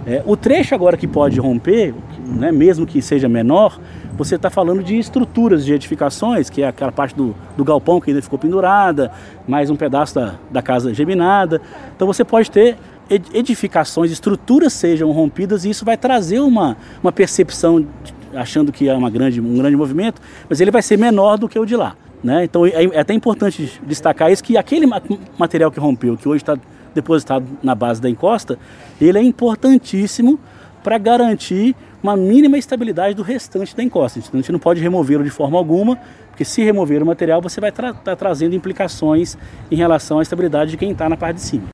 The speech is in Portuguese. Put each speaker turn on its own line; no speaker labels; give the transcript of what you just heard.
O trecho agora que pode romper, né, mesmo que seja menor, você está falando de estruturas de edificações, que é aquela parte do galpão que ainda ficou pendurada, mais um pedaço da casa geminada. Então você pode ter edificações, estruturas sejam rompidas, e isso vai trazer uma percepção, achando que é um grande movimento, mas ele vai ser menor do que o de lá, né? Então é até importante destacar isso, que aquele material que rompeu, que hoje está depositado na base da encosta, ele é importantíssimo para garantir uma mínima estabilidade do restante da encosta. A gente não pode removê-lo de forma alguma, porque se remover o material, você vai estar trazendo implicações em relação à estabilidade de quem está na parte de cima.